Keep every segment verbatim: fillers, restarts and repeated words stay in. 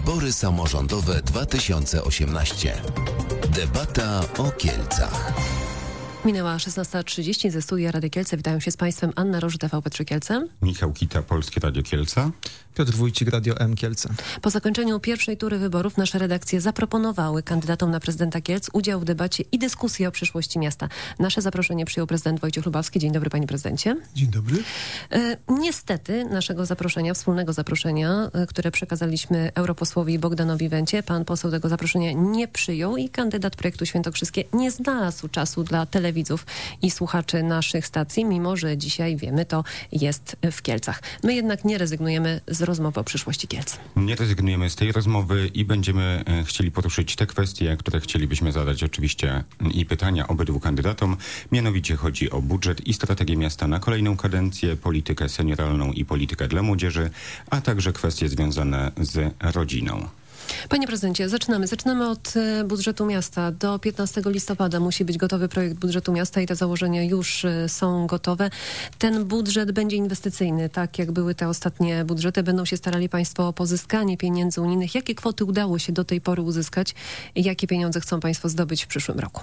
Wybory samorządowe dwa tysiące osiemnaście. Debata o Kielcach. Minęła szesnasta trzydzieści, ze studia Radia Kielce. Witają się z Państwem Anna Roż, T V P trzy Kielce. Michał Kita, Polskie Radio Kielce. Piotr Wójcik, Radio M Kielce. Po zakończeniu pierwszej tury wyborów nasze redakcje zaproponowały kandydatom na prezydenta Kielc udział w debacie i dyskusji o przyszłości miasta. Nasze zaproszenie przyjął prezydent Wojciech Lubawski. Dzień dobry, panie prezydencie. Dzień dobry. E, niestety naszego zaproszenia, wspólnego zaproszenia, e, które przekazaliśmy europosłowi Bogdanowi Węcie, pan poseł tego zaproszenia nie przyjął i kandydat projektu Świętokrzyskie nie znalazł czasu dla telewidzów i słuchaczy naszych stacji, mimo że dzisiaj wiemy, to jest w Kielcach. My jednak nie rezygnujemy z rozmowy o przyszłości Kielc. Nie rezygnujemy z tej rozmowy i będziemy e, chcieli poruszyć te kwestie, które chcielibyśmy zadać oczywiście i pytania obydwu kandydatom. Mianowicie chodzi o budżet i strategię miasta na kolejną kadencję, politykę senioralną i politykę dla młodzieży, a także kwestie związane z rodziną. Panie prezydencie, zaczynamy. Zaczynamy od e, budżetu miasta. Do piętnastego listopada musi być gotowy projekt budżetu miasta i te założenia już e, są gotowe. Ten budżet będzie inwestycyjny, tak jak były te ostatnie budżety. Będą się starali państwo o pozyskanie pieniędzy unijnych. Jakie kwoty udało się do tej pory uzyskać i jakie pieniądze chcą państwo zdobyć w przyszłym roku?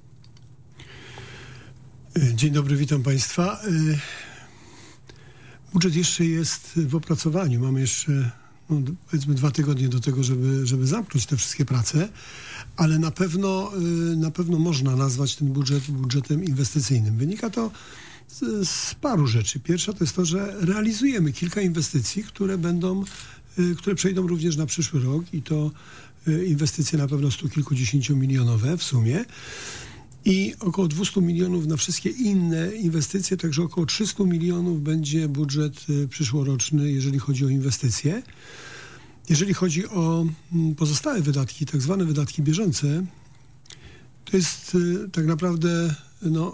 Dzień dobry, witam państwa. Budżet jeszcze jest w opracowaniu. Mamy jeszcze no, powiedzmy dwa tygodnie do tego, żeby, żeby zamknąć te wszystkie prace, ale na pewno, na pewno można nazwać ten budżet budżetem inwestycyjnym. Wynika to z, z paru rzeczy. Pierwsza to jest to, że realizujemy kilka inwestycji, które będą, które przejdą również na przyszły rok i to inwestycje na pewno stu kilkudziesięciomilionowe w sumie. I około dwieście milionów na wszystkie inne inwestycje, także około trzysta milionów będzie budżet przyszłoroczny, jeżeli chodzi o inwestycje. Jeżeli chodzi o pozostałe wydatki, tak zwane wydatki bieżące, to jest tak naprawdę no,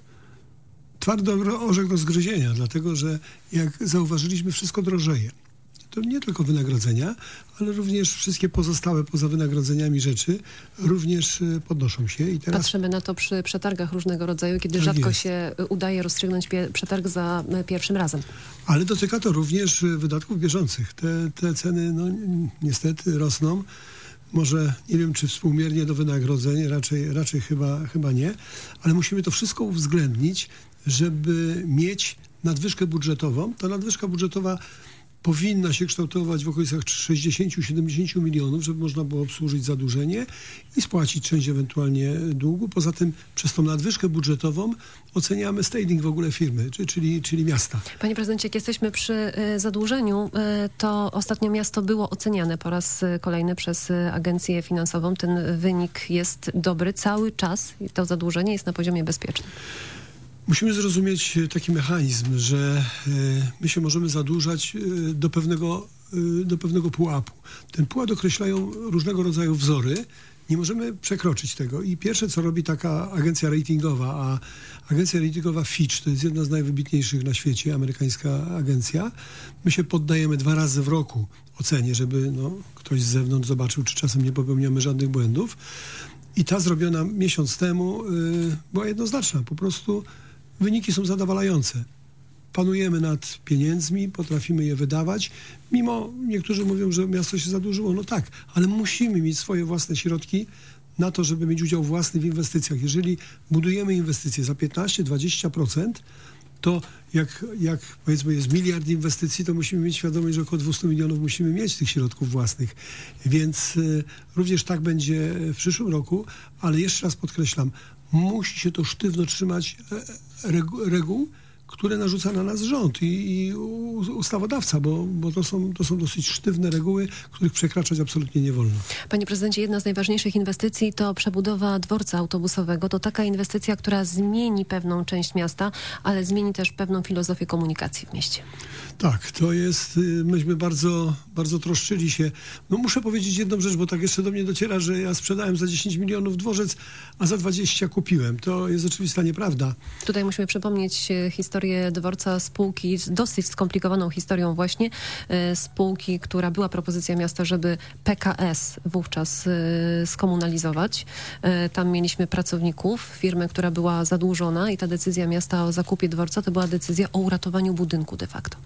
twardy orzech do zgryzienia, dlatego że jak zauważyliśmy, wszystko drożeje. To nie tylko wynagrodzenia, ale również wszystkie pozostałe poza wynagrodzeniami rzeczy również podnoszą się. I teraz patrzymy na to przy przetargach różnego rodzaju, kiedy tak rzadko jest. się udaje rozstrzygnąć pie- przetarg za pierwszym razem. Ale dotyka to również wydatków bieżących. Te, te ceny no, niestety rosną. Może nie wiem, czy współmiernie do wynagrodzeń, raczej, raczej chyba, chyba nie, ale musimy to wszystko uwzględnić, żeby mieć nadwyżkę budżetową. Ta nadwyżka budżetowa powinna się kształtować w okolicach sześćdziesiąt do siedemdziesięciu milionów, żeby można było obsłużyć zadłużenie i spłacić część ewentualnie długu. Poza tym przez tą nadwyżkę budżetową oceniamy standing w ogóle firmy, czyli, czyli miasta. Panie prezydencie, jak jesteśmy przy y, zadłużeniu, y, to ostatnio miasto było oceniane po raz y, kolejny przez y, agencję finansową. Ten wynik jest dobry cały czas i to zadłużenie jest na poziomie bezpiecznym. Musimy zrozumieć taki mechanizm, że my się możemy zadłużać do pewnego, do pewnego pułapu. Ten pułap określają różnego rodzaju wzory. Nie możemy przekroczyć tego. I pierwsze, co robi taka agencja ratingowa, a agencja ratingowa Fitch, to jest jedna z najwybitniejszych na świecie, amerykańska agencja. My się poddajemy dwa razy w roku ocenie, żeby no, ktoś z zewnątrz zobaczył, czy czasem nie popełniamy żadnych błędów. I ta zrobiona miesiąc temu yy, była jednoznaczna. Po prostu wyniki są zadowalające. Panujemy nad pieniędzmi, potrafimy je wydawać. Mimo, niektórzy mówią, że miasto się zadłużyło. No tak, ale musimy mieć swoje własne środki na to, żeby mieć udział własny w inwestycjach. Jeżeli budujemy inwestycje za piętnaście do dwudziestu procent, to jak, jak powiedzmy jest miliard inwestycji, to musimy mieć świadomość, że około dwieście milionów musimy mieć tych środków własnych. Więc y, również tak będzie w przyszłym roku, ale jeszcze raz podkreślam, musi się to sztywno trzymać regu- reguł, które narzuca na nas rząd i, i ustawodawca, bo, bo to, są, to są dosyć sztywne reguły, których przekraczać absolutnie nie wolno. Panie prezydencie, jedna z najważniejszych inwestycji to przebudowa dworca autobusowego. To taka inwestycja, która zmieni pewną część miasta, ale zmieni też pewną filozofię komunikacji w mieście. Tak, to jest, myśmy bardzo, bardzo troszczyli się. No muszę powiedzieć jedną rzecz, bo tak jeszcze do mnie dociera, że ja sprzedałem za dziesięć milionów dworzec, a za dwadzieścia kupiłem. To jest oczywista nieprawda. Tutaj musimy przypomnieć historię dworca spółki z dosyć skomplikowaną historią właśnie, spółki, która była propozycja miasta, żeby P K S wówczas skomunalizować. Tam mieliśmy pracowników, firmę, która była zadłużona i ta decyzja miasta o zakupie dworca to była decyzja o uratowaniu budynku de facto.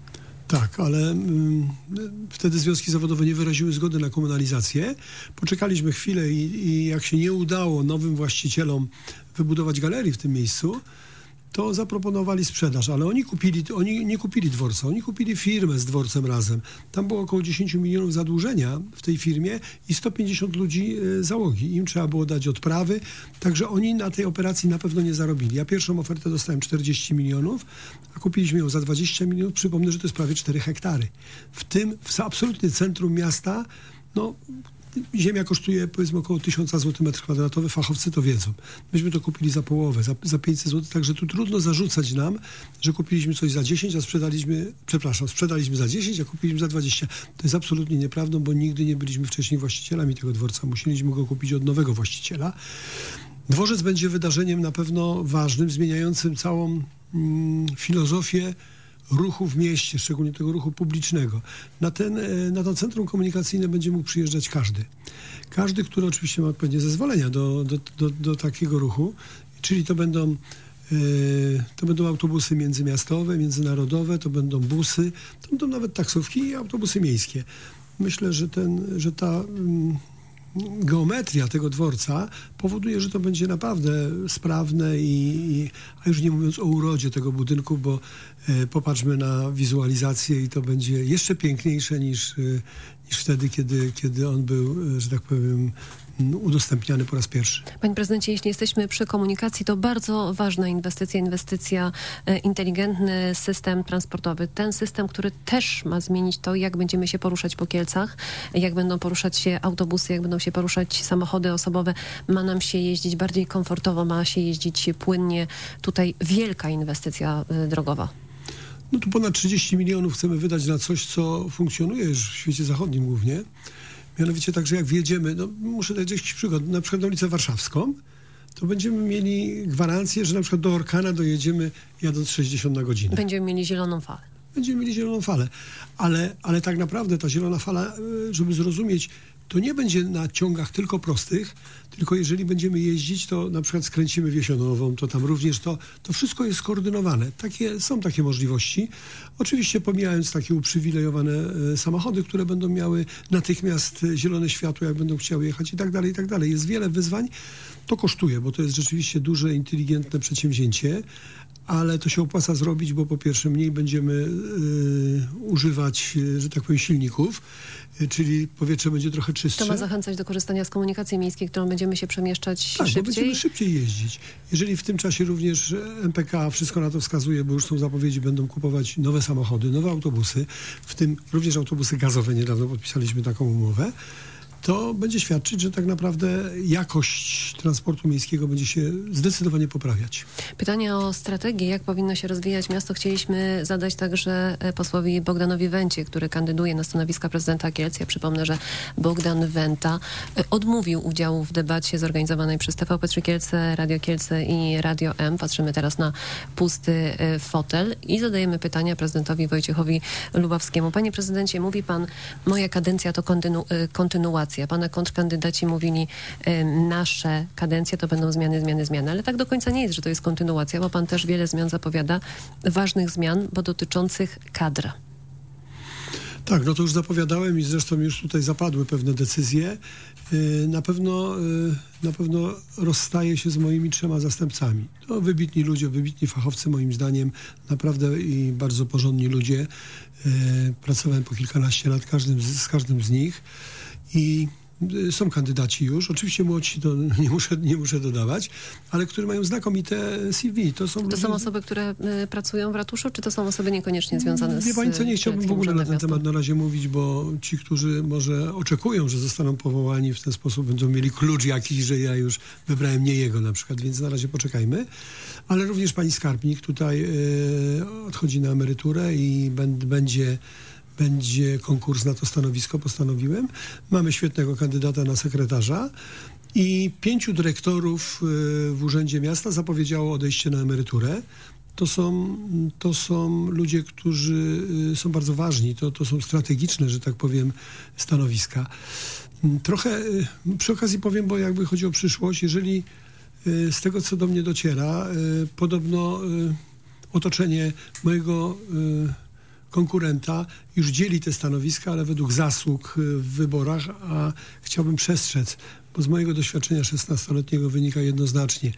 Tak, ale mm, wtedy związki zawodowe nie wyraziły zgody na komunalizację. Poczekaliśmy chwilę i, i jak się nie udało nowym właścicielom wybudować galerii w tym miejscu, to zaproponowali sprzedaż, ale oni kupili, oni nie kupili dworca, oni kupili firmę z dworcem razem. Tam było około dziesięć milionów zadłużenia w tej firmie i sto pięćdziesiąt ludzi y, załogi. Im trzeba było dać odprawy, także oni na tej operacji na pewno nie zarobili. Ja pierwszą ofertę dostałem czterdzieści milionów, a kupiliśmy ją za dwadzieścia milionów. Przypomnę, że to jest prawie cztery hektary. W tym, w absolutnie centrum miasta, no... Ziemia kosztuje powiedzmy około tysiąc złotych metr kwadratowy, fachowcy to wiedzą. Myśmy to kupili za połowę, za, za pięćset złotych, także tu trudno zarzucać nam, że kupiliśmy coś za dziesięć, a sprzedaliśmy, przepraszam, sprzedaliśmy za dziesięć, a kupiliśmy za dwadzieścia. To jest absolutnie nieprawdą, bo nigdy nie byliśmy wcześniej właścicielami tego dworca. Musieliśmy go kupić od nowego właściciela. Dworzec będzie wydarzeniem na pewno ważnym, zmieniającym całą mm, filozofię ruchu w mieście, szczególnie tego ruchu publicznego. Na, ten, na to centrum komunikacyjne będzie mógł przyjeżdżać każdy. Każdy, który oczywiście ma odpowiednie zezwolenia do, do, do, do takiego ruchu, czyli to będą, yy, to będą autobusy międzymiastowe, międzynarodowe, to będą busy, to będą nawet taksówki i autobusy miejskie. Myślę, że, ten, że ta... Yy, geometria tego dworca powoduje, że to będzie naprawdę sprawne i, i a już nie mówiąc o urodzie tego budynku, bo e, popatrzmy na wizualizację i to będzie jeszcze piękniejsze niż, e, niż wtedy, kiedy, kiedy on był, e, że tak powiem, udostępniany po raz pierwszy. Panie prezydencie, jeśli jesteśmy przy komunikacji, to bardzo ważna inwestycja, inwestycja, e, inteligentny system transportowy. Ten system, który też ma zmienić to, jak będziemy się poruszać po Kielcach, jak będą poruszać się autobusy, jak będą się poruszać samochody osobowe. Ma nam się jeździć bardziej komfortowo, ma się jeździć płynnie. Tutaj wielka inwestycja e, drogowa. No tu ponad trzydzieści milionów chcemy wydać na coś, co funkcjonuje już w świecie zachodnim głównie. Mianowicie także jak wjedziemy, no muszę dać jakiś przykład, na przykład na ulicę Warszawską, to będziemy mieli gwarancję, że na przykład do Orkana dojedziemy jadąc sześćdziesiąt na godzinę. Będziemy mieli zieloną falę. Będziemy mieli zieloną falę, ale, ale tak naprawdę ta zielona fala, żeby zrozumieć, to nie będzie na ciągach tylko prostych, tylko jeżeli będziemy jeździć, to na przykład skręcimy Wiesionową, to tam również to, to wszystko jest skoordynowane. Takie, są takie możliwości. Oczywiście pomijając takie uprzywilejowane e, samochody, które będą miały natychmiast zielone światło, jak będą chciały jechać i tak dalej, i tak dalej. Jest wiele wyzwań. To kosztuje, bo to jest rzeczywiście duże, inteligentne przedsięwzięcie, ale to się opłaca zrobić, bo po pierwsze mniej będziemy y, używać, że tak powiem, silników, y, czyli powietrze będzie trochę czystsze. To ma zachęcać do korzystania z komunikacji miejskiej, którą będziemy się przemieszczać tak, szybciej. Bo będziemy szybciej jeździć. Jeżeli w tym czasie również M P K wszystko na to wskazuje, bo już są zapowiedzi, będą kupować nowe samochody, nowe autobusy, w tym również autobusy gazowe, niedawno podpisaliśmy taką umowę, to będzie świadczyć, że tak naprawdę jakość transportu miejskiego będzie się zdecydowanie poprawiać. Pytanie o strategię, jak powinno się rozwijać miasto, chcieliśmy zadać także posłowi Bogdanowi Wencie, który kandyduje na stanowiska prezydenta Kielc. Ja przypomnę, że Bogdan Wenta odmówił udziału w debacie zorganizowanej przez T V P trzy Kielce, Radio Kielce i Radio M. Patrzymy teraz na pusty fotel i zadajemy pytania prezydentowi Wojciechowi Lubawskiemu. Panie prezydencie, mówi pan, moja kadencja to kontynu- kontynuacja. Pana kontrkandydaci mówili, y, nasze kadencje to będą zmiany, zmiany, zmiany, ale tak do końca nie jest, że to jest kontynuacja, bo pan też wiele zmian zapowiada, ważnych zmian, bo dotyczących kadr. Tak, no to już zapowiadałem i zresztą już tutaj zapadły pewne decyzje. Yy, na pewno, yy, na pewno rozstaję się z moimi trzema zastępcami. To wybitni ludzie, wybitni fachowcy moim zdaniem, naprawdę i bardzo porządni ludzie. Yy, pracowałem po kilkanaście lat każdym z, z każdym z nich. I są kandydaci już, oczywiście młodsi to nie muszę, nie muszę dodawać, ale którzy mają znakomite C V. To są, to ludzie... są osoby, które y, pracują w ratuszu, czy to są osoby niekoniecznie związane z... Wie pani co, nie chciałbym w ogóle na ten temat na razie mówić, bo ci, którzy może oczekują, że zostaną powołani w ten sposób, będą mieli klucz jakiś, że ja już wybrałem nie jego na przykład, więc na razie poczekajmy. Ale również pani skarbnik tutaj y, odchodzi na emeryturę i b- będzie... Będzie konkurs na to stanowisko, postanowiłem. Mamy świetnego kandydata na sekretarza i pięciu dyrektorów w Urzędzie Miasta zapowiedziało odejście na emeryturę. To są, to są ludzie, którzy są bardzo ważni. To, to są strategiczne, że tak powiem, stanowiska. Trochę przy okazji powiem, bo jakby chodzi o przyszłość, jeżeli z tego, co do mnie dociera, podobno otoczenie mojego konkurenta, już dzieli te stanowiska, ale według zasług w wyborach, a chciałbym przestrzec, bo z mojego doświadczenia szesnastoletniego wynika jednoznacznie.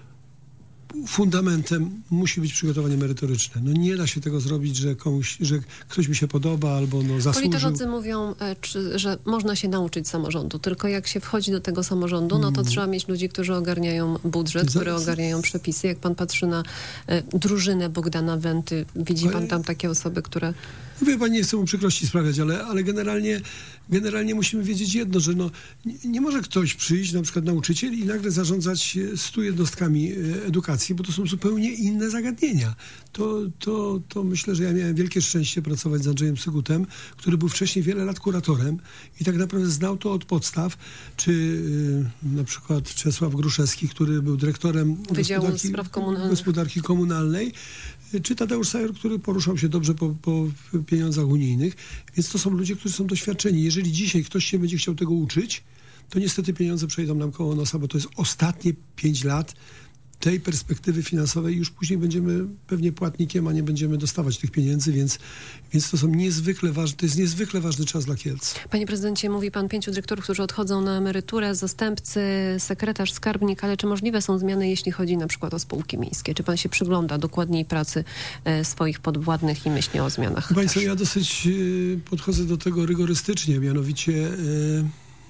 Fundamentem musi być przygotowanie merytoryczne. No nie da się tego zrobić, że, komuś, że ktoś mi się podoba albo no, zasłużył. Politolodzy mówią, e, czy, że można się nauczyć samorządu, tylko jak się wchodzi do tego samorządu, no to mm. trzeba mieć ludzi, którzy ogarniają budżet, Za- którzy ogarniają przepisy. Jak pan patrzy na e, drużynę Bogdana Wenty, widzi pan tam takie osoby, które... Wie pan, nie chcę mu przykrości sprawiać, ale, ale generalnie, generalnie musimy wiedzieć jedno, że no, nie, nie może ktoś przyjść, na przykład nauczyciel, i nagle zarządzać stu jednostkami edukacji, bo to są zupełnie inne zagadnienia. To, to, to myślę, że ja miałem wielkie szczęście pracować z Andrzejem Sygutem, który był wcześniej wiele lat kuratorem i tak naprawdę znał to od podstaw, czy y, na przykład Czesław Gruszewski, który był dyrektorem Wydziału gospodarki, Spraw Komunalnych. gospodarki komunalnej, czy Tadeusz Sajor, który poruszał się dobrze po, po pieniądzach unijnych. Więc to są ludzie, którzy są doświadczeni. Jeżeli dzisiaj ktoś się będzie chciał tego uczyć, to niestety pieniądze przejdą nam koło nosa, bo to jest ostatnie pięć lat tej perspektywy finansowej. Już później będziemy pewnie płatnikiem, a nie będziemy dostawać tych pieniędzy, więc, więc to są niezwykle ważne, to jest niezwykle ważny czas dla Kielc. Panie prezydencie, mówi pan pięciu dyrektorów, którzy odchodzą na emeryturę, zastępcy, sekretarz, skarbnik, ale czy możliwe są zmiany, jeśli chodzi na przykład o spółki miejskie? Czy pan się przygląda dokładniej pracy e, swoich podwładnych i myśli o zmianach? Państwo, też? ja dosyć y, podchodzę do tego rygorystycznie, mianowicie y,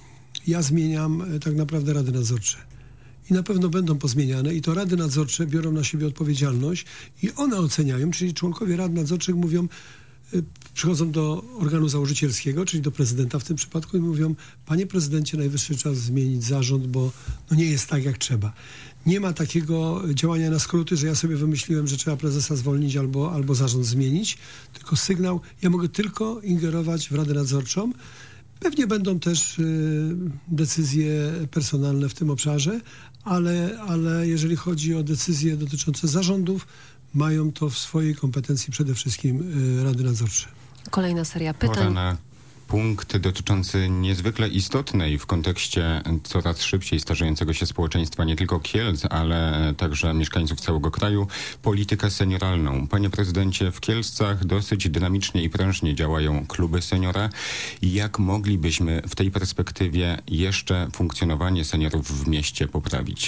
ja zmieniam y, tak naprawdę rady nadzorcze. I na pewno będą pozmieniane i to rady nadzorcze biorą na siebie odpowiedzialność i one oceniają, czyli członkowie rad nadzorczych mówią, y, przychodzą do organu założycielskiego, czyli do prezydenta w tym przypadku i mówią: panie prezydencie, najwyższy czas zmienić zarząd, bo no nie jest tak, jak trzeba. Nie ma takiego działania na skróty, że ja sobie wymyśliłem, że trzeba prezesa zwolnić albo, albo zarząd zmienić, tylko sygnał, ja mogę tylko ingerować w radę nadzorczą. Pewnie będą też y, decyzje personalne w tym obszarze, ale, ale jeżeli chodzi o decyzje dotyczące zarządów, mają to w swojej kompetencji przede wszystkim y, rady nadzorcze. Kolejna seria Pora pytań. na punkt dotyczący niezwykle istotnej w kontekście coraz szybciej starzejącego się społeczeństwa nie tylko Kielc, ale także mieszkańców całego kraju, politykę senioralną. Panie prezydencie, w Kielcach dosyć dynamicznie i prężnie działają kluby seniora. Jak moglibyśmy w tej perspektywie jeszcze funkcjonowanie seniorów w mieście poprawić?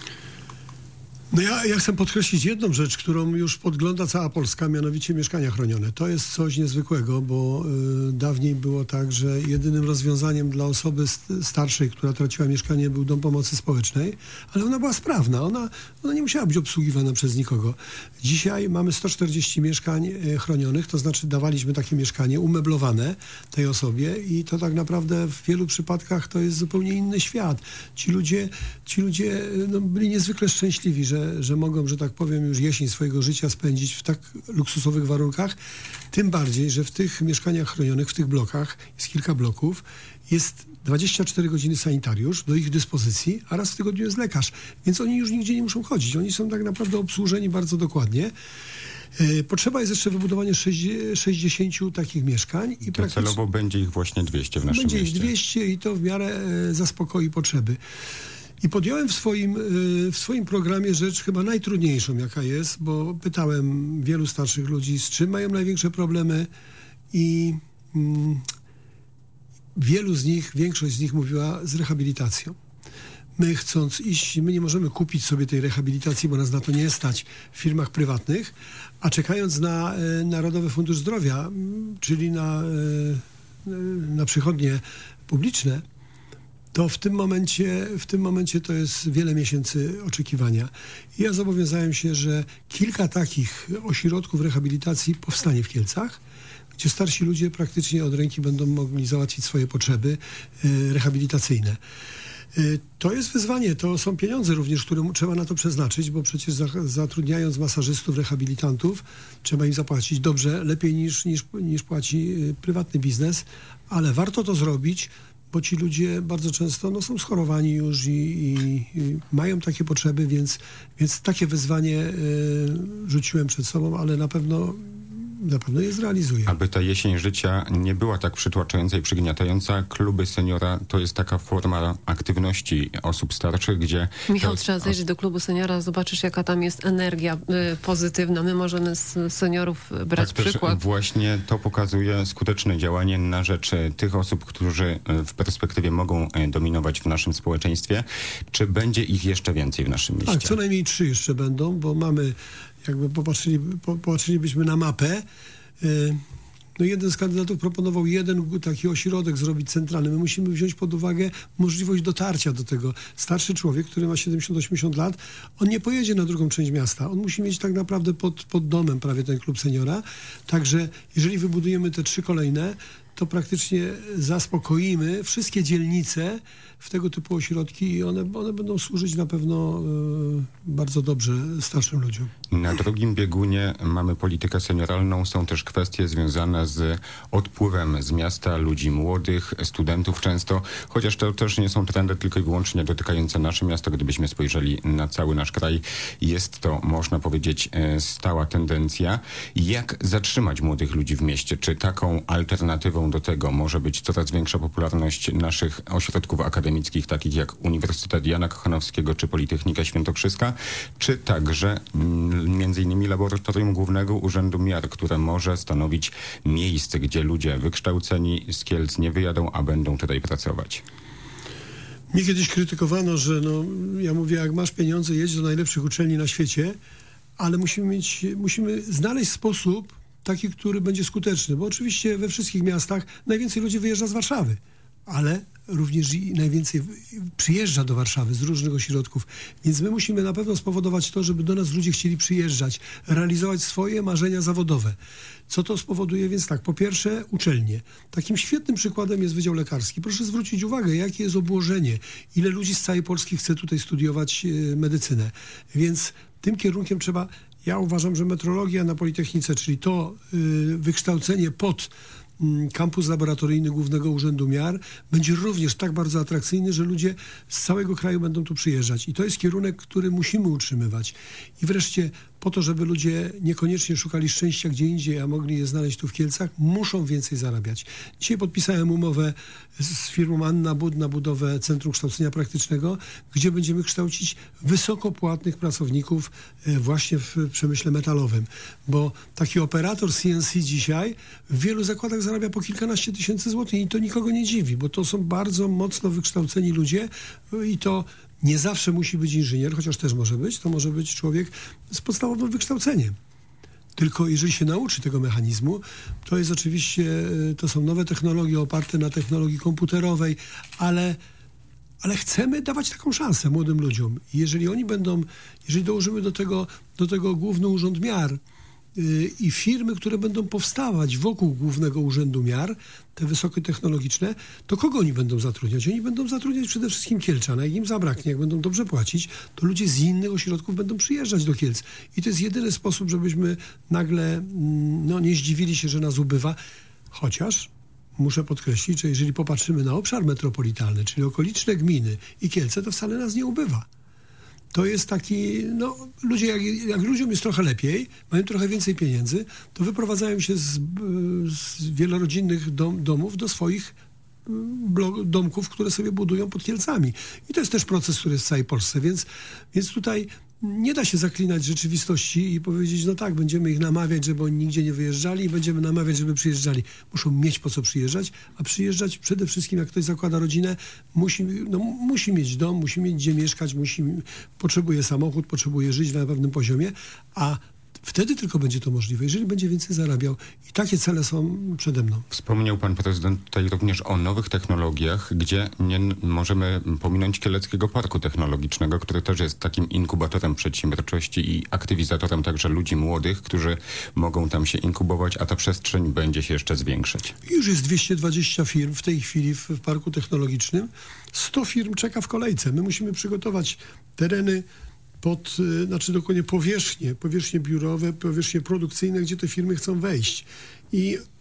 No ja, ja chcę podkreślić jedną rzecz, którą już podgląda cała Polska, mianowicie mieszkania chronione. To jest coś niezwykłego, bo y, dawniej było tak, że jedynym rozwiązaniem dla osoby st- starszej, która traciła mieszkanie, był dom pomocy społecznej, ale ona była sprawna, ona, ona nie musiała być obsługiwana przez nikogo. Dzisiaj mamy sto czterdzieści mieszkań y, chronionych, to znaczy dawaliśmy takie mieszkanie umeblowane tej osobie i to tak naprawdę w wielu przypadkach to jest zupełnie inny świat. Ci ludzie, ci ludzie y, no, byli niezwykle szczęśliwi, że że mogą, że tak powiem, już jesień swojego życia spędzić w tak luksusowych warunkach. Tym bardziej, że w tych mieszkaniach chronionych, w tych blokach, jest kilka bloków, jest dwadzieścia cztery godziny sanitariusz do ich dyspozycji, a raz w tygodniu jest lekarz. Więc oni już nigdzie nie muszą chodzić. Oni są tak naprawdę obsłużeni bardzo dokładnie. Potrzeba jest jeszcze wybudowania sześćdziesięciu takich mieszkań. I Docelowo będzie ich właśnie dwieście w naszym będzie mieście. Będzie ich dwieście i to w miarę zaspokoi potrzeby. I podjąłem w swoim, w swoim programie rzecz chyba najtrudniejszą, jaka jest, bo pytałem wielu starszych ludzi, z czym mają największe problemy i mm, wielu z nich, większość z nich mówiła z rehabilitacją. My chcąc iść, my nie możemy kupić sobie tej rehabilitacji, bo nas na to nie stać w firmach prywatnych, a czekając na e, Narodowy Fundusz Zdrowia, m, czyli na, e, na przychodnie publiczne, to w tym momencie, w tym momencie to jest wiele miesięcy oczekiwania. I ja zobowiązałem się, że kilka takich ośrodków rehabilitacji powstanie w Kielcach, gdzie starsi ludzie praktycznie od ręki będą mogli załatwić swoje potrzeby y, rehabilitacyjne. Y, to jest wyzwanie, to są pieniądze również, które trzeba na to przeznaczyć, bo przecież za, zatrudniając masażystów, rehabilitantów, trzeba im zapłacić dobrze, lepiej niż, niż, niż płaci y, prywatny biznes, ale warto to zrobić, bo ci ludzie bardzo często no, są schorowani już i, i, i mają takie potrzeby, więc, więc takie wyzwanie y, rzuciłem przed sobą, ale na pewno na pewno je zrealizuje. Aby ta jesień życia nie była tak przytłaczająca i przygniatająca, kluby seniora to jest taka forma aktywności osób starszych, gdzie... Michał, to, trzeba zajrzeć do klubu seniora, zobaczysz jaka tam jest energia y, pozytywna. My możemy z seniorów brać tak przykład. Właśnie to pokazuje skuteczne działanie na rzecz tych osób, którzy w perspektywie mogą dominować w naszym społeczeństwie. Czy będzie ich jeszcze więcej w naszym mieście? Tak, co najmniej trzy jeszcze będą, bo mamy, jakby popatrzyli, popatrzylibyśmy na mapę, y, no jeden z kandydatów proponował jeden taki ośrodek zrobić centralny. My musimy wziąć pod uwagę możliwość dotarcia do tego. Starszy człowiek, który ma siedemdziesiąt osiemdziesiąt lat, on nie pojedzie na drugą część miasta. On musi mieć tak naprawdę pod, pod domem prawie ten klub seniora. Także jeżeli wybudujemy te trzy kolejne, to praktycznie zaspokoimy wszystkie dzielnice w tego typu ośrodki i one, one będą służyć na pewno y, bardzo dobrze starszym ludziom. Na drugim biegunie mamy politykę senioralną. Są też kwestie związane z odpływem z miasta ludzi młodych, studentów często, chociaż to też nie są trendy tylko i wyłącznie dotykające nasze miasto. Gdybyśmy spojrzeli na cały nasz kraj, jest to, można powiedzieć, stała tendencja. Jak zatrzymać młodych ludzi w mieście? Czy taką alternatywą do tego może być coraz większa popularność naszych ośrodków akademickich, takich jak Uniwersytet Jana Kochanowskiego czy Politechnika Świętokrzyska, czy także mm, między innymi Laboratorium Głównego Urzędu Miar, które może stanowić miejsce, gdzie ludzie wykształceni z Kielc nie wyjadą, a będą tutaj pracować? Mnie kiedyś krytykowano, że no, ja mówię, jak masz pieniądze, jedź do najlepszych uczelni na świecie, ale musimy mieć, musimy znaleźć sposób taki, który będzie skuteczny, bo oczywiście we wszystkich miastach najwięcej ludzi wyjeżdża z Warszawy, ale również i najwięcej przyjeżdża do Warszawy z różnych ośrodków. Więc my musimy na pewno spowodować to, żeby do nas ludzie chcieli przyjeżdżać, realizować swoje marzenia zawodowe. Co to spowoduje? Więc tak, po pierwsze uczelnie. Takim świetnym przykładem jest Wydział Lekarski. Proszę zwrócić uwagę, jakie jest obłożenie, ile ludzi z całej Polski chce tutaj studiować e, medycynę. Więc tym kierunkiem trzeba... Ja uważam, że metrologia na Politechnice, czyli to y, wykształcenie pod y, kampus laboratoryjny Głównego Urzędu Miar, będzie również tak bardzo atrakcyjny, że ludzie z całego kraju będą tu przyjeżdżać. I to jest kierunek, który musimy utrzymywać. I wreszcie po to, żeby ludzie niekoniecznie szukali szczęścia gdzie indziej, a mogli je znaleźć tu w Kielcach, muszą więcej zarabiać. Dzisiaj podpisałem umowę z firmą Anna Bud na budowę Centrum Kształcenia Praktycznego, gdzie będziemy kształcić wysoko płatnych pracowników właśnie w przemyśle metalowym. Bo taki operator C N C dzisiaj w wielu zakładach zarabia po kilkanaście tysięcy złotych i to nikogo nie dziwi, bo to są bardzo mocno wykształceni ludzie i to nie zawsze musi być inżynier, chociaż też może być, to może być człowiek z podstawowym wykształceniem. Tylko jeżeli się nauczy tego mechanizmu, to jest oczywiście, to są nowe technologie oparte na technologii komputerowej, ale, ale chcemy dawać taką szansę młodym ludziom. I jeżeli oni będą, jeżeli dołożymy do tego, do tego Główny Urząd Miar yy, i firmy, które będą powstawać wokół Głównego Urzędu Miar, te wysokotechnologiczne, to kogo oni będą zatrudniać? Oni będą zatrudniać przede wszystkim Kielczan, a jak im zabraknie, jak będą dobrze płacić, to ludzie z innych ośrodków będą przyjeżdżać do Kielc. I to jest jedyny sposób, żebyśmy nagle no, nie zdziwili się, że nas ubywa. Chociaż muszę podkreślić, że jeżeli popatrzymy na obszar metropolitalny, czyli okoliczne gminy i Kielce, to wcale nas nie ubywa. To jest taki, no ludzie, jak, jak ludziom jest trochę lepiej, mają trochę więcej pieniędzy, to wyprowadzają się z, z wielorodzinnych dom, domów do swoich blok, domków, które sobie budują pod Kielcami. I to jest też proces, który jest w całej Polsce, więc, więc tutaj nie da się zaklinać rzeczywistości i powiedzieć, no tak, będziemy ich namawiać, żeby oni nigdzie nie wyjeżdżali i będziemy namawiać, żeby przyjeżdżali. Muszą mieć po co przyjeżdżać, a przyjeżdżać przede wszystkim, jak ktoś zakłada rodzinę, musi, no, musi mieć dom, musi mieć gdzie mieszkać, musi, potrzebuje samochód, potrzebuje żyć na pewnym poziomie, a wtedy tylko będzie to możliwe, jeżeli będzie więcej zarabiał. I takie cele są przede mną. Wspomniał pan prezydent tutaj również o nowych technologiach, gdzie nie możemy pominąć Kieleckiego Parku Technologicznego, który też jest takim inkubatorem przedsiębiorczości i aktywizatorem także ludzi młodych, którzy mogą tam się inkubować, a ta przestrzeń będzie się jeszcze zwiększać. Już jest dwieście dwadzieścia firm w tej chwili w, w Parku Technologicznym. sto firm czeka w kolejce. My musimy przygotować tereny pod, znaczy dokładnie powierzchnie, powierzchnie biurowe, powierzchnie produkcyjne, gdzie te firmy chcą wejść. I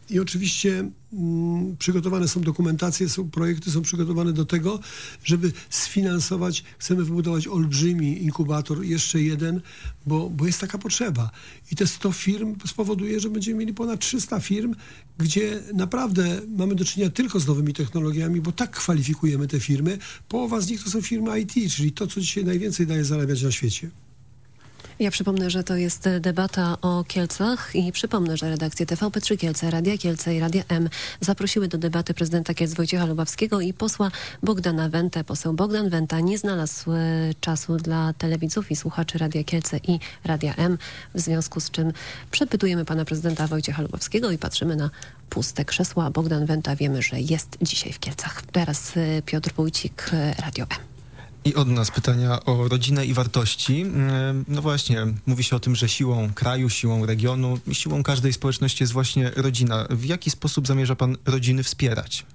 I oczywiście mm, przygotowane są dokumentacje, są projekty są przygotowane do tego, żeby sfinansować, chcemy wybudować olbrzymi inkubator, jeszcze jeden, bo, bo jest taka potrzeba. I te sto firm spowoduje, że będziemy mieli ponad trzysta firm, gdzie naprawdę mamy do czynienia tylko z nowymi technologiami, bo tak kwalifikujemy te firmy. Połowa z nich to są firmy I T, czyli to, co dzisiaj najwięcej daje zarabiać na świecie. Ja przypomnę, że to jest debata o Kielcach i przypomnę, że redakcje T V P trzy Kielce, Radia Kielce i Radia M zaprosiły do debaty prezydenta Kielc Wojciecha Lubawskiego i posła Bogdana Wentę. Poseł Bogdan Wenta nie znalazł e, czasu dla telewidzów i słuchaczy Radia Kielce i Radia M, w związku z czym przepytujemy pana prezydenta Wojciecha Lubawskiego i patrzymy na puste krzesła. Bogdan Wenta wiemy, że jest dzisiaj w Kielcach. Teraz e, Piotr Wójcik, e, Radio M. I od nas pytania o rodzinę i wartości. No właśnie, mówi się o tym, że siłą kraju, siłą regionu, siłą każdej społeczności jest właśnie rodzina. W jaki sposób zamierza pan rodziny wspierać?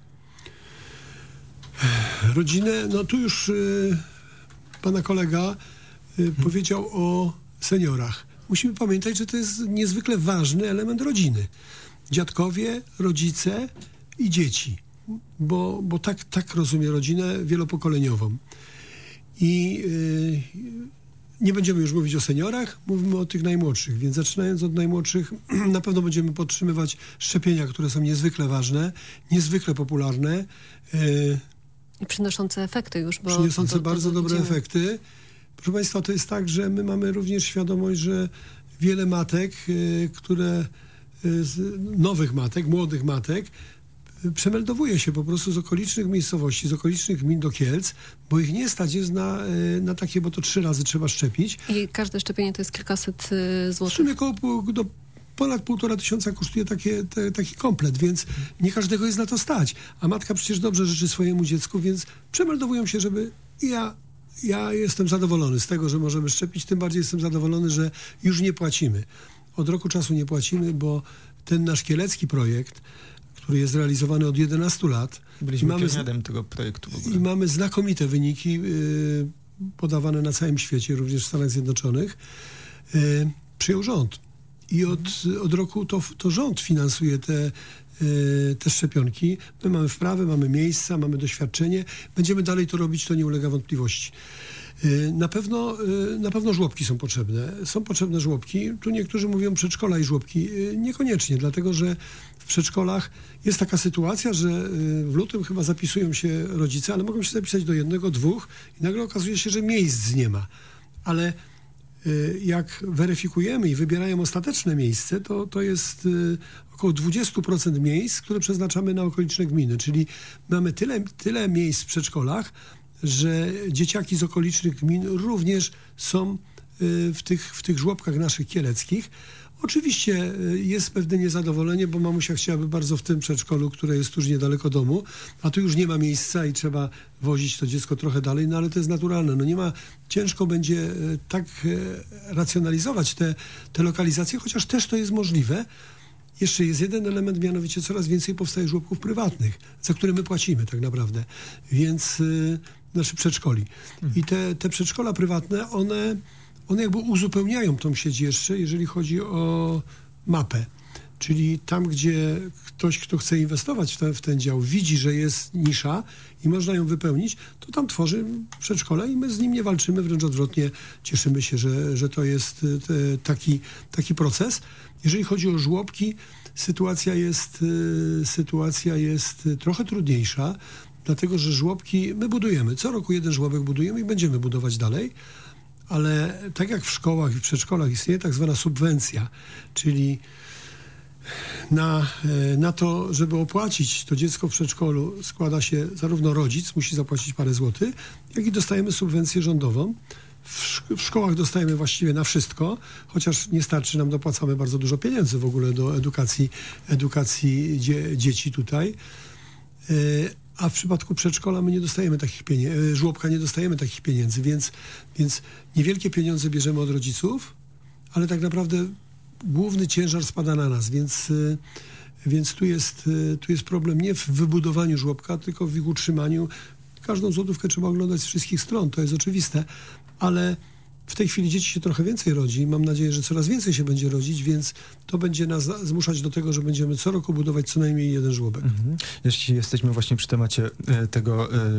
Rodzinę, no tu już y, pana kolega y, hmm. powiedział o seniorach. Musimy pamiętać, że to jest niezwykle ważny element rodziny. Dziadkowie, rodzice i dzieci, bo, bo tak, tak rozumie rodzinę wielopokoleniową. I y, nie będziemy już mówić o seniorach, mówimy o tych najmłodszych, więc zaczynając od najmłodszych, na pewno będziemy podtrzymywać szczepienia, które są niezwykle ważne, niezwykle popularne. Y, I przynoszące efekty już. Bo przynoszące to, to, bardzo to dobre widzimy. efekty. Proszę Państwa, to jest tak, że my mamy również świadomość, że wiele matek, y, które, y, nowych matek, młodych matek, przemeldowuje się po prostu z okolicznych miejscowości, z okolicznych gmin do Kielc, bo ich nie stać jest na, na takie, bo to trzy razy trzeba szczepić. I każde szczepienie to jest kilkaset y, W złotych. sumie około pół- do ponad półtora tysiąca kosztuje takie, te, taki komplet, więc nie każdego jest na to stać. A matka przecież dobrze życzy swojemu dziecku, więc przemeldowują się, żeby i ja Ja jestem zadowolony z tego, że możemy szczepić, tym bardziej jestem zadowolony, że już nie płacimy. Od roku czasu nie płacimy, bo ten nasz kielecki projekt, który jest realizowany od jedenastu lat. Byliśmy mamy pionierem tego projektu w ogóle. I mamy znakomite wyniki y, podawane na całym świecie, również w Stanach Zjednoczonych. Y, przyjął rząd. I od, od roku to, to rząd finansuje te, y, te szczepionki. My mamy wprawę, mamy miejsca, mamy doświadczenie. Będziemy dalej to robić, to nie ulega wątpliwości. Na pewno, na pewno żłobki są potrzebne. Są potrzebne żłobki. Tu niektórzy mówią przedszkola i żłobki. Niekoniecznie, dlatego że w przedszkolach jest taka sytuacja, że w lutym chyba zapisują się rodzice, ale mogą się zapisać do jednego, dwóch i nagle okazuje się, że miejsc nie ma. Ale jak weryfikujemy i wybierają ostateczne miejsce, to, to jest około dwadzieścia procent miejsc, które przeznaczamy na okoliczne gminy. Czyli mamy tyle, tyle miejsc w przedszkolach, że dzieciaki z okolicznych gmin również są w tych, w tych żłobkach naszych kieleckich. Oczywiście jest pewne niezadowolenie, bo mamusia chciałaby bardzo w tym przedszkolu, które jest tuż niedaleko domu, a tu już nie ma miejsca i trzeba wozić to dziecko trochę dalej, no ale to jest naturalne. No nie ma, ciężko będzie tak racjonalizować te, te lokalizacje, chociaż też to jest możliwe. Jeszcze jest jeden element, mianowicie coraz więcej powstaje żłobków prywatnych, za które my płacimy tak naprawdę, więc y, znaczy przedszkoli. I te, te przedszkola prywatne, one, one jakby uzupełniają tą sieć jeszcze, jeżeli chodzi o mapę. Czyli tam, gdzie ktoś, kto chce inwestować w ten, w ten dział, widzi, że jest nisza i można ją wypełnić, to tam tworzy przedszkole i my z nim nie walczymy, wręcz odwrotnie cieszymy się, że, że to jest te, taki, taki proces. Jeżeli chodzi o żłobki, sytuacja jest, sytuacja jest trochę trudniejsza, dlatego że żłobki my budujemy. Co roku jeden żłobek budujemy i będziemy budować dalej, ale tak jak w szkołach i w przedszkolach istnieje tak zwana subwencja, czyli na, na to, żeby opłacić to dziecko w przedszkolu, składa się zarówno rodzic, musi zapłacić parę złotych, jak i dostajemy subwencję rządową. W, szk- w szkołach dostajemy właściwie na wszystko, chociaż nie starczy nam, dopłacamy bardzo dużo pieniędzy w ogóle do edukacji, edukacji dzie- dzieci tutaj. Yy, a w przypadku przedszkola my nie dostajemy takich pieniędzy, żłobka nie dostajemy takich pieniędzy, więc, więc niewielkie pieniądze bierzemy od rodziców, ale tak naprawdę główny ciężar spada na nas, więc, więc tu, jest, tu jest problem nie w wybudowaniu żłobka, tylko w ich utrzymaniu. Każdą złotówkę trzeba oglądać z wszystkich stron, to jest oczywiste, ale w tej chwili dzieci się trochę więcej rodzi. Mam nadzieję, że coraz więcej się będzie rodzić, więc to będzie nas zmuszać do tego, że będziemy co roku budować co najmniej jeden żłobek. Mhm. Jeśli jesteśmy właśnie przy temacie e, tego, e,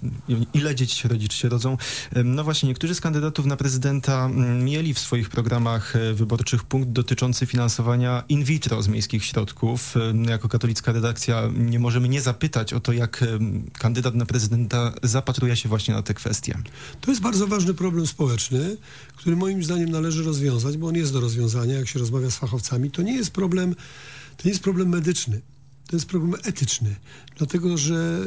ile dzieci się rodzi, czy się rodzą, e, no właśnie, niektórzy z kandydatów na prezydenta m, mieli w swoich programach e, wyborczych punkt dotyczący finansowania in vitro z miejskich środków. E, jako katolicka redakcja nie możemy nie zapytać o to, jak e, kandydat na prezydenta zapatruje się właśnie na te kwestie. To jest bardzo ważny problem społeczny, który moim zdaniem należy rozwiązać, bo on jest do rozwiązania, jak się rozmawia z fachowcami. To nie jest problem, to nie jest problem medyczny, to jest problem etyczny, dlatego że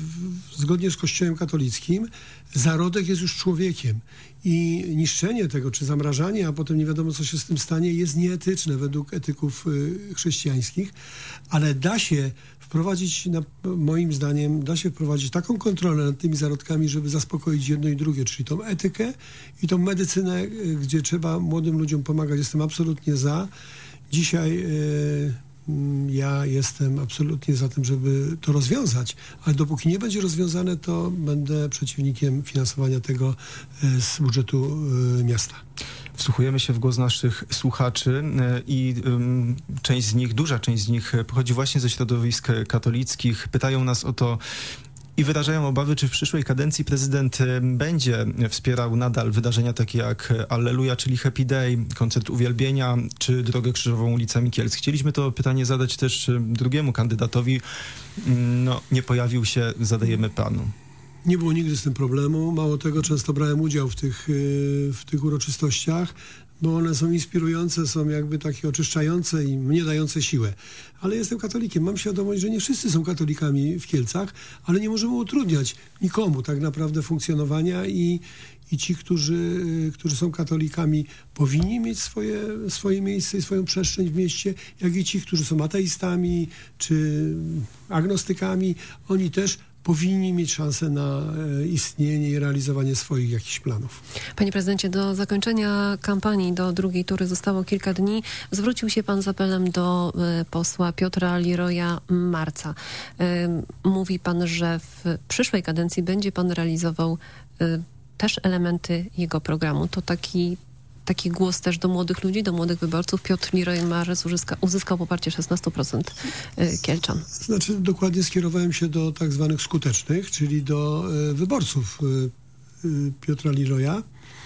y, zgodnie z Kościołem katolickim zarodek jest już człowiekiem i niszczenie tego, czy zamrażanie, a potem nie wiadomo, co się z tym stanie, jest nieetyczne według etyków y, chrześcijańskich, ale da się wprowadzić, na, moim zdaniem, da się wprowadzić taką kontrolę nad tymi zarodkami, żeby zaspokoić jedno i drugie, czyli tą etykę i tą medycynę, y, gdzie trzeba młodym ludziom pomagać. Jestem absolutnie za. Dzisiaj y, ja jestem absolutnie za tym, żeby to rozwiązać, ale dopóki nie będzie rozwiązane, to będę przeciwnikiem finansowania tego z budżetu miasta. Wsłuchujemy się w głos naszych słuchaczy i um, część z nich, duża część z nich pochodzi właśnie ze środowisk katolickich. Pytają nas o to i wyrażają obawy, czy w przyszłej kadencji prezydent będzie wspierał nadal wydarzenia takie jak Alleluja, czyli Happy Day, koncert uwielbienia, czy Drogę Krzyżową ulicami Kielc. Chcieliśmy to pytanie zadać też drugiemu kandydatowi. No, nie pojawił się, zadajemy panu. Nie było nigdy z tym problemu. Mało tego, często brałem udział w tych, w tych uroczystościach, bo one są inspirujące, są jakby takie oczyszczające i mnie dające siłę. Ale jestem katolikiem. Mam świadomość, że nie wszyscy są katolikami w Kielcach, ale nie możemy utrudniać nikomu tak naprawdę funkcjonowania i, i ci, którzy, którzy są katolikami, powinni mieć swoje, swoje miejsce i swoją przestrzeń w mieście, jak i ci, którzy są ateistami czy agnostykami, oni też powinni mieć szansę na istnienie i realizowanie swoich jakichś planów. Panie prezydencie, do zakończenia kampanii, do drugiej tury zostało kilka dni. Zwrócił się pan z apelem do y, posła Piotra Liroya Marca. Y, mówi pan, że w przyszłej kadencji będzie pan realizował y, też elementy jego programu. To taki Taki głos też do młodych ludzi, do młodych wyborców. Piotr Liroy Marec uzyska, uzyskał poparcie szesnaście procent kielczan. Znaczy, dokładnie skierowałem się do tak zwanych skutecznych, czyli do y, wyborców y, y, Piotra Liroya,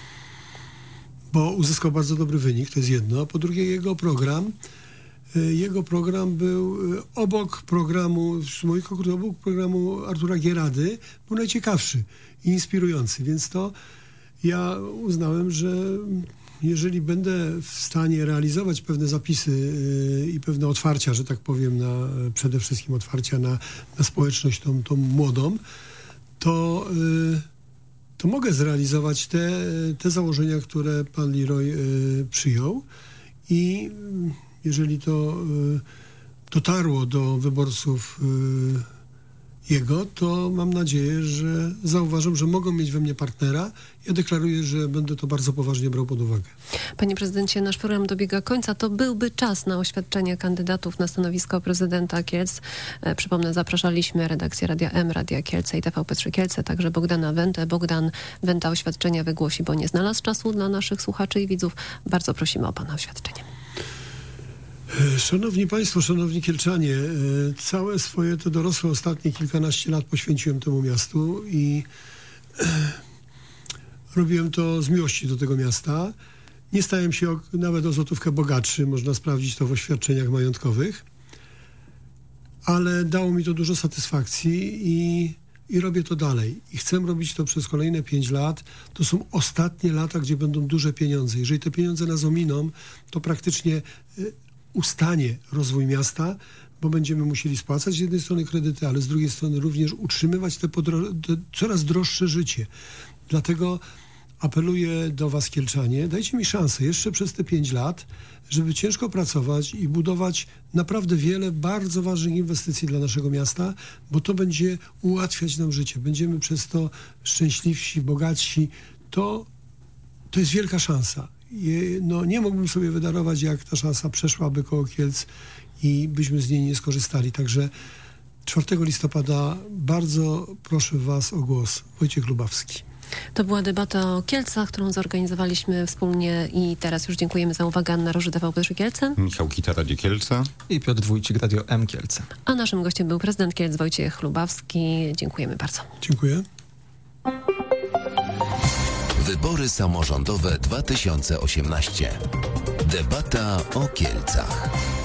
bo uzyskał bardzo dobry wynik, to jest jedno. A po drugie, jego program, y, jego program był y, obok programu, z moich okruch, obok programu Artura Gierady, był najciekawszy i inspirujący, więc to ja uznałem, że jeżeli będę w stanie realizować pewne zapisy yy, i pewne otwarcia, że tak powiem, na, przede wszystkim otwarcia na, na społeczność tą, tą młodą, to, yy, to mogę zrealizować te, te założenia, które pan Liroy yy, przyjął i yy, jeżeli to yy, dotarło do wyborców yy, jego, to mam nadzieję, że zauważą, że mogą mieć we mnie partnera. Ja deklaruję, że będę to bardzo poważnie brał pod uwagę. Panie prezydencie, nasz program dobiega końca. To byłby czas na oświadczenie kandydatów na stanowisko prezydenta Kielc. E, przypomnę, zapraszaliśmy redakcję Radia M, Radia Kielce i T V P trzy Kielce, także Bogdana Wentę. Bogdan Wenta oświadczenia wygłosi, bo nie znalazł czasu dla naszych słuchaczy i widzów. Bardzo prosimy o pana oświadczenie. Szanowni Państwo, szanowni Kielczanie, całe swoje te dorosłe ostatnie kilkanaście lat poświęciłem temu miastu i robiłem to z miłości do tego miasta. Nie stałem się nawet o złotówkę bogatszy, można sprawdzić to w oświadczeniach majątkowych, ale dało mi to dużo satysfakcji i, i robię to dalej. I chcę robić to przez kolejne pięć lat. To są ostatnie lata, gdzie będą duże pieniądze. Jeżeli te pieniądze nas ominą, to praktycznie ustanie rozwój miasta, bo będziemy musieli spłacać z jednej strony kredyty, ale z drugiej strony również utrzymywać te, podro- te coraz droższe życie. Dlatego apeluję do was, Kielczanie, dajcie mi szansę jeszcze przez te pięć lat, żeby ciężko pracować i budować naprawdę wiele bardzo ważnych inwestycji dla naszego miasta, bo to będzie ułatwiać nam życie. Będziemy przez to szczęśliwsi, bogatsi. To, to jest wielka szansa. No, nie mógłbym sobie wydarować, jak ta szansa przeszłaby koło Kielc i byśmy z niej nie skorzystali. Także czwartego listopada bardzo proszę was o głos. Wojciech Lubawski. To była debata o Kielcach, którą zorganizowaliśmy wspólnie i teraz już dziękujemy za uwagę. Anna Róży, T V P trzy Kielce. Michał Kita, Radio Kielce. I Piotr Wójcik, Radio M Kielce. A naszym gościem był prezydent Kielc Wojciech Lubawski. Dziękujemy bardzo. Dziękuję. Wybory samorządowe dwa tysiące osiemnaście. Debata o Kielcach.